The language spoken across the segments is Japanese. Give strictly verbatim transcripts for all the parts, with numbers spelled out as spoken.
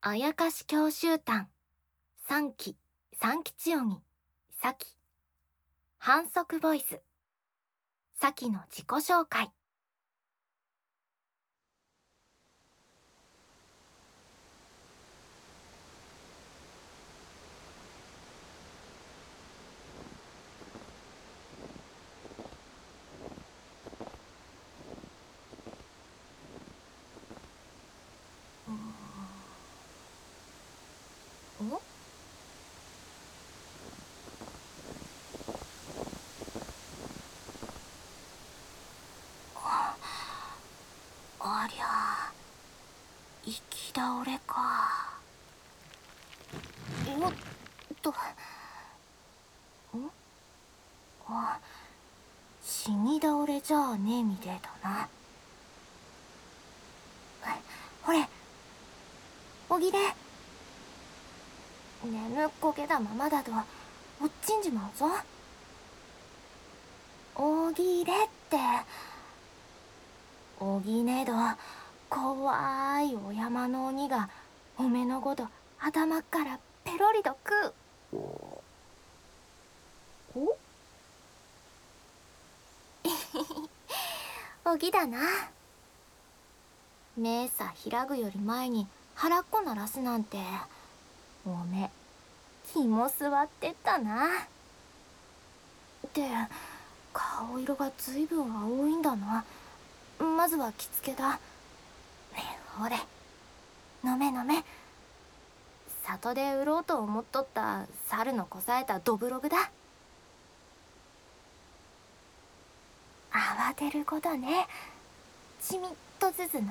あやかし教習譚、三期、三吉鬼、さき。反則ボイス、さきの自己紹介。おありゃ、行き倒れか。おっと、んあ、死に倒れじゃあねえみてえだな。ほれ、おぎれ。眠っこけたままだと落ちんじまうぞ。おぎれって。おぎねど、怖いお山の鬼がおめのごと頭っからペロリと食う。おおぎだな。目さ開ぐより前に腹っこ鳴らすなんて、おめ気も座ってったな。って顔色がずいぶん青いんだな。まずは着付けだ。ほれ飲め飲め。里で売ろうと思っとった猿のこさえたどぶろぐだ。慌てることね。ちみっとずつ飲め。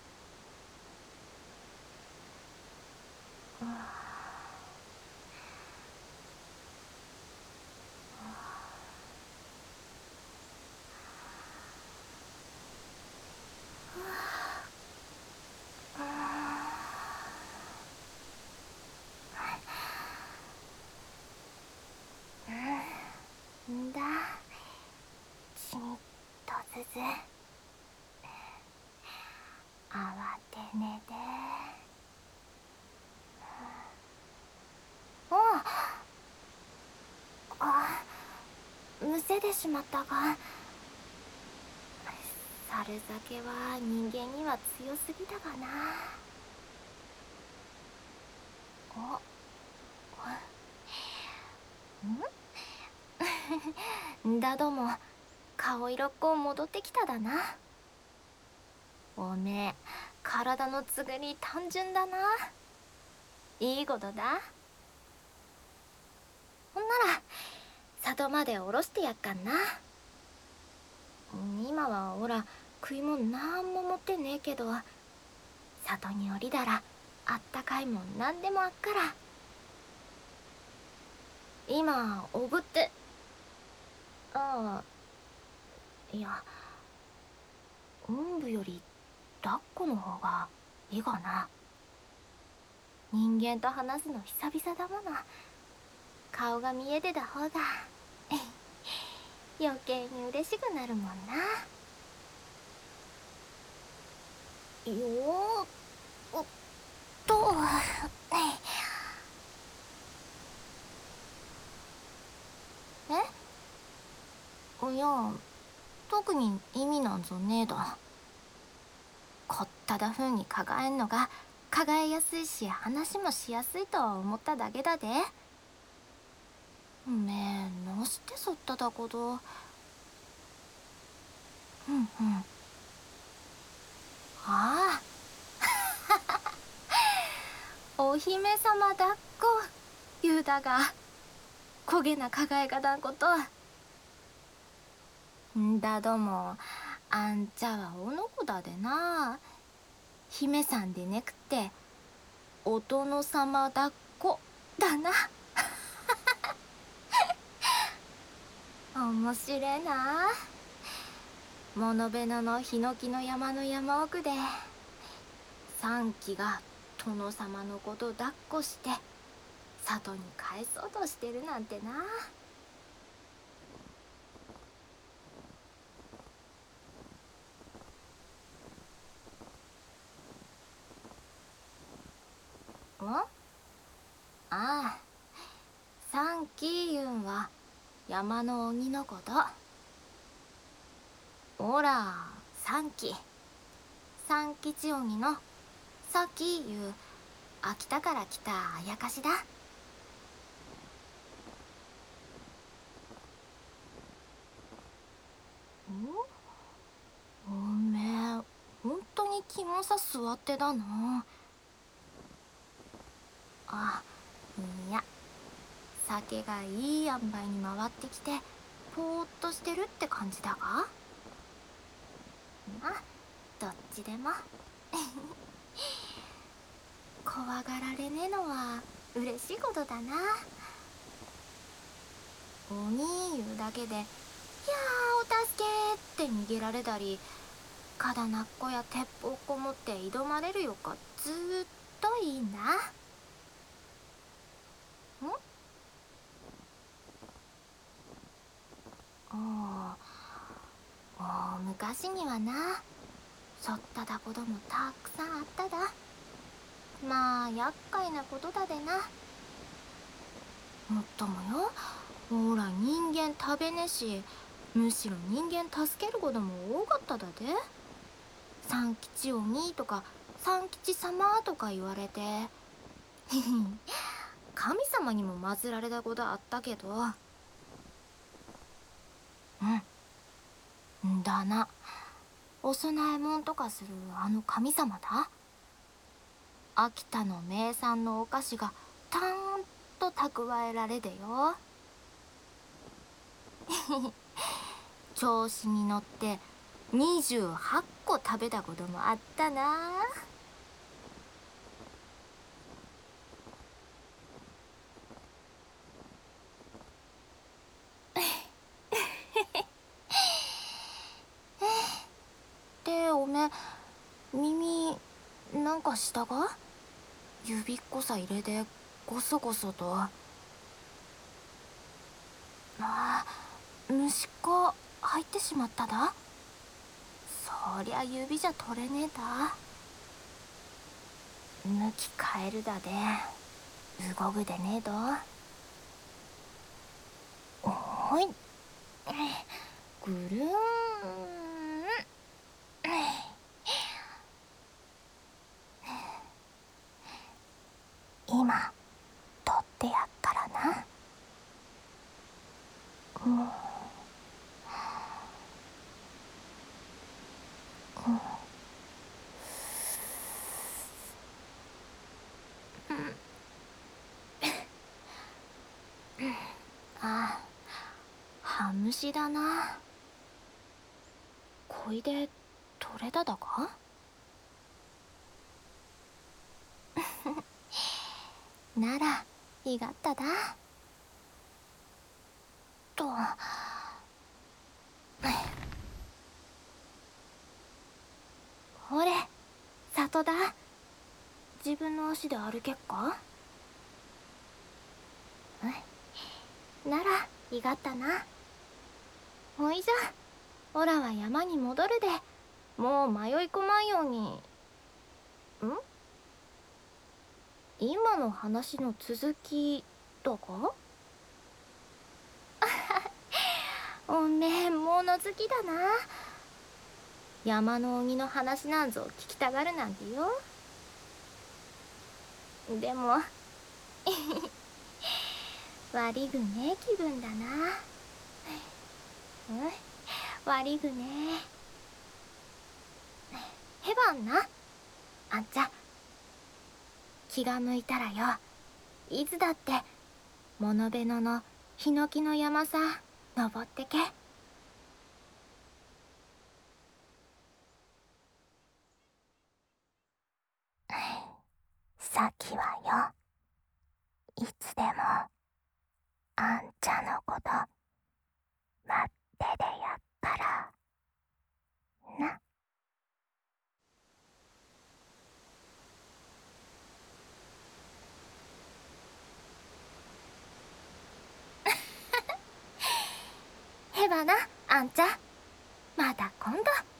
んだ、ちみっとずつ慌てねで。おああ、むせでしまったが。猿酒は人間には強すぎたかな。おんだども顔色っこ戻ってきただな。おめえ体のつぐり単純だな。いいことだ。ほんなら里まで下ろしてやっかんな。今はおら食いもんなんも持ってねえけど、里に降りたらあったかいもんなんでもあっから。今おぶって。ああ、いや、おんぶより抱っこの方がいいかな。人間と話すの久々だもの。顔が見えてた方が余計に嬉しくなるもんな。よーっと。えいや、特に意味なんぞねえだ。こっただふうにかがえんのがかがえやすいし話もしやすいと思っただけだで。めえのしてそっただこと。うんうん。ああお姫様抱っこ言うだが焦げなかがえがだんこと。んだどもあんちゃはおのこだでな。姫さんでねくってお殿様抱っこだな。面白えな。物部野のヒノキの山の山奥で三騎が殿様のこと抱っこして里に帰そうとしてるなんてな。 ああ、三鬼言うんは山の鬼のこと。おら、三鬼。三吉鬼のさきいう秋田から来たあやかしだ。おめえ、本当にキモさ座ってだな。あ、いや、酒がいい塩梅に回ってきてぽーっとしてるって感じだが。まあどっちでも怖がられねえのは嬉しいことだな。鬼言うだけで「いやーお助け!」って逃げられたり、刀っこや鉄砲こもって挑まれるよかずーっといいんだ。んああ、昔にはな、そっただこともたくさんあっただ。まあ厄介なことだでな。もっともよ、ほら人間食べねし、むしろ人間助けることも多かっただで。三吉鬼とか三吉様とか言われて神様にも祀られたことあったけど。うんだな、お供え物とかするあの神様だ。秋田の名産のお菓子がたーんと蓄えられでよ調子に乗ってにじゅうはっこ食べたこともあったな。で、おめ耳なんかしたが？指っこさ入れでゴソゴソと。ああ、虫か入ってしまっただ。そりゃ指じゃ取れねえだ。向き変えるだで動ぐでねえど。おい、ぐるーん。今取ってやっからな。うんああ、半虫だな。小いで取れただか？ならいがっただと。ほれ、里だ。自分の足で歩けっか？うん、ならいがったな。ほいじゃ、オラは山に戻るで、もう迷い込まんように。ん？今の話の続きだか？おめえ物好きだな。山の鬼の話なんぞ聞きたがるなんてよ。でも悪いぐねえ気分だな。うん、悪いぐねえ。へばんな、あんちゃ。気が向いたらよ、いつだって物部野のヒノキの山さ登ってけ。さきはよ、いつでもあんちゃんのこと待ってでやっからな。へばな、あんちゃん。また今度。